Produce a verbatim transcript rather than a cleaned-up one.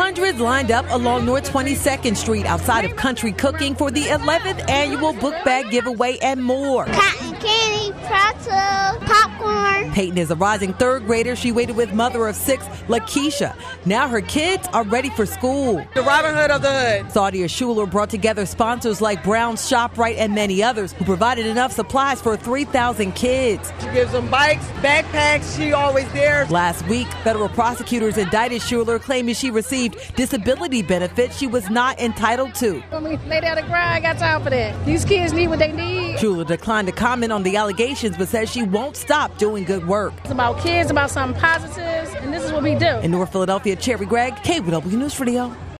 Hundreds lined up along North twenty-second Street outside of Country Cooking for the eleventh annual book bag giveaway and more. Cotton candy, pretzels, popcorn. Peyton is a rising third grader. She waited with mother of six, Lakeisha. Now her kids are ready for school. The Robin Hood of the hood. Saudia Schuler brought together sponsors like Brown's ShopRite and many others who provided enough supplies for three thousand kids. She gives them bikes, backpacks. She always there. Last week, federal prosecutors indicted Schuler, claiming she received disability benefits she was not entitled to. When we lay down and cry, I got time for that. These kids need what they need. Schuler declined to comment on the allegations, but says she won't stop doing good work. It's about kids, about something positive, and this is what we do. In North Philadelphia, Cherry Gregg, K W News Radio.